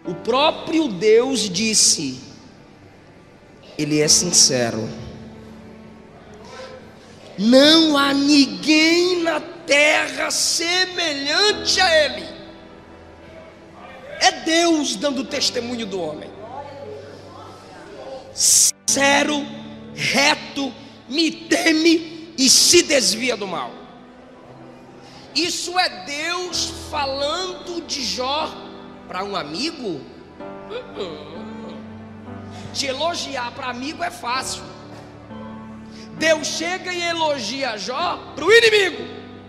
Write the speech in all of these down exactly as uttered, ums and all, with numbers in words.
O próprio Deus disse: ele é sincero. Não há ninguém na terra semelhante a ele. É Deus dando testemunho do homem. Sincero, reto, me teme e se desvia do mal. Isso é Deus falando de Jó para um amigo? De elogiar para amigo é fácil. Deus chega e elogia Jó para o inimigo,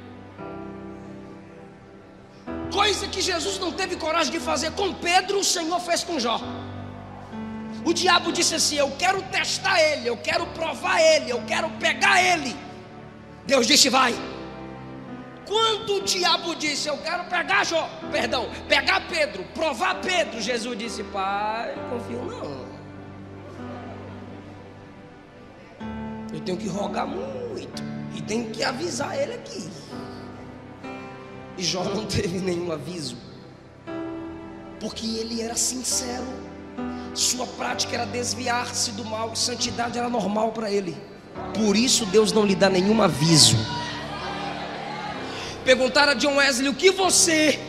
coisa que Jesus não teve coragem de fazer com Pedro, o Senhor fez com Jó. O diabo disse assim: eu quero testar ele, eu quero provar ele, eu quero pegar ele. Deus disse: vai. Quando o diabo disse: eu quero pegar Jó, perdão, pegar Pedro, provar Pedro, Jesus disse: pai, confio não. Eu tenho que rogar muito e tenho que avisar ele aqui. E Jó não teve nenhum aviso, porque ele era sincero. Sua prática era desviar-se do mal, santidade era normal para ele. Por isso Deus não lhe dá nenhum aviso. Perguntaram a John Wesley: o que você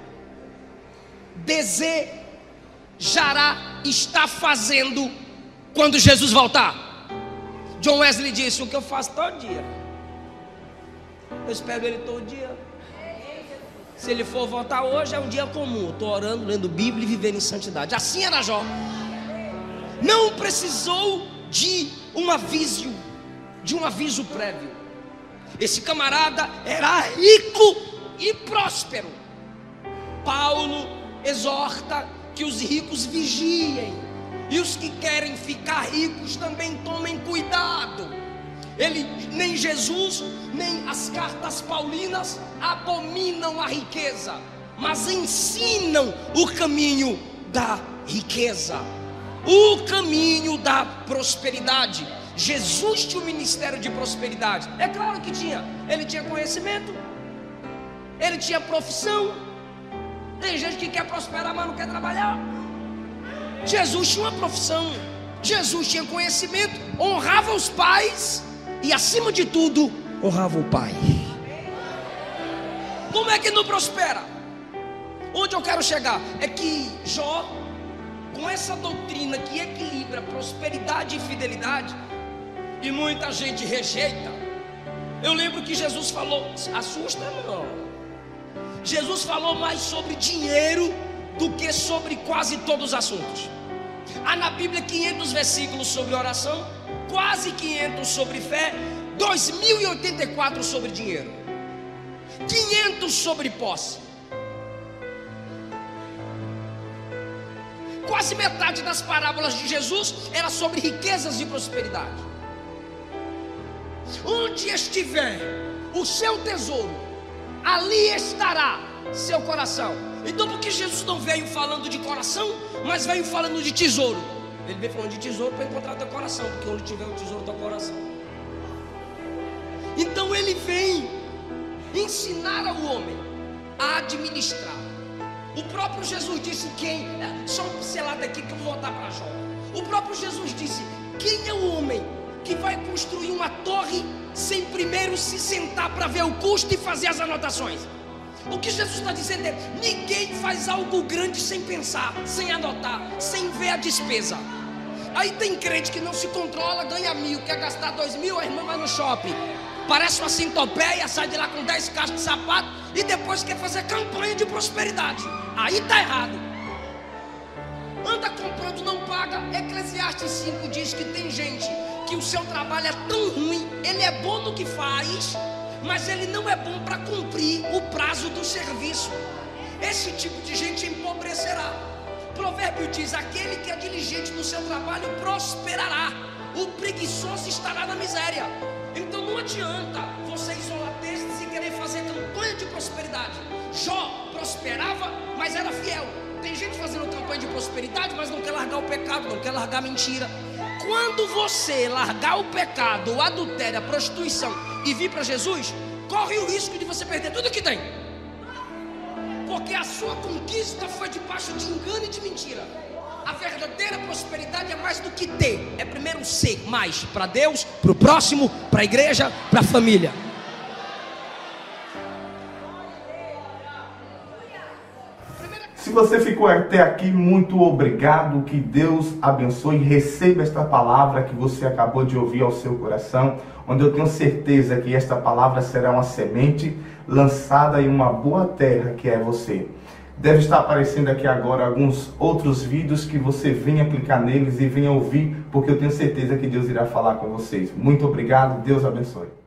desejará estar fazendo quando Jesus voltar? John Wesley disse: o que eu faço todo dia. Eu espero ele todo dia. Se ele for voltar hoje, é um dia comum. Estou orando, lendo Bíblia e vivendo em santidade. Assim era Jó. Não precisou de um aviso, de um aviso prévio. Esse camarada era rico e próspero. Paulo exorta que os ricos vigiem, e os que querem ficar ricos também tomem cuidado. Ele, nem Jesus, nem as cartas paulinas abominam a riqueza, mas ensinam o caminho da riqueza, o caminho da prosperidade. Jesus tinha um ministério de prosperidade. É claro que tinha. Ele tinha conhecimento, ele tinha profissão. Tem gente que quer prosperar, mas não quer trabalhar. Jesus tinha uma profissão, Jesus tinha conhecimento, honrava os pais e, acima de tudo, honrava o pai. Como é que não prospera? Onde eu quero chegar é que Jó, com essa doutrina que equilibra prosperidade e fidelidade, e muita gente rejeita. Eu lembro que Jesus falou, assusta não, Jesus falou mais sobre dinheiro do que sobre quase todos os assuntos. Há na Bíblia quinhentos versículos sobre oração, quase quinhentos sobre fé, dois mil e oitenta e quatro sobre dinheiro, quinhentos sobre posse. Quase metade das parábolas de Jesus era sobre riquezas e prosperidade. Onde estiver o seu tesouro, ali estará seu coração. Então, por que Jesus não veio falando de coração, mas veio falando de tesouro? Ele veio falando de tesouro para encontrar teu coração, porque onde tiver o tesouro, teu coração. Então ele vem ensinar ao homem a administrar. O próprio Jesus disse: quem, só uma pincelada aqui que eu vou voltar para Jó. O próprio Jesus disse: quem é o homem que vai construir uma torre sem primeiro se sentar para ver o custo e fazer as anotações? O que Jesus está dizendo é: ninguém faz algo grande sem pensar, sem anotar, sem ver a despesa. Aí tem crente que não se controla, ganha mil, quer gastar dois mil, a irmã vai no shopping, parece uma centopeia, sai de lá com dez caixas de sapato e depois quer fazer campanha de prosperidade. Aí está errado. Anda comprando, não paga. Eclesiastes cinco diz que tem gente que o seu trabalho é tão ruim, ele é bom no que faz, mas ele não é bom para cumprir o prazo do serviço. Esse tipo de gente empobrecerá. Provérbio diz: aquele que é diligente no seu trabalho prosperará, o preguiçoso estará na miséria. Então não adianta você isolar textos e querer fazer campanha de prosperidade. Jó prosperava, mas era fiel. Tem gente fazendo campanha de prosperidade, mas não quer largar o pecado, não quer largar a mentira. Quando você largar o pecado, o adultério, a prostituição e vir para Jesus, corre o risco de você perder tudo que tem. porque a sua conquista foi debaixo de engano e de mentira. A verdadeira prosperidade é mais do que ter, é primeiro ser mais para Deus, para o próximo, para a igreja, para a família. Se você ficou até aqui, muito obrigado, que Deus abençoe, receba esta palavra que você acabou de ouvir ao seu coração, onde eu tenho certeza que esta palavra será uma semente lançada em uma boa terra que é você. Deve estar aparecendo aqui agora alguns outros vídeos que você venha clicar neles e venha ouvir, porque eu tenho certeza que Deus irá falar com vocês. Muito obrigado, Deus abençoe.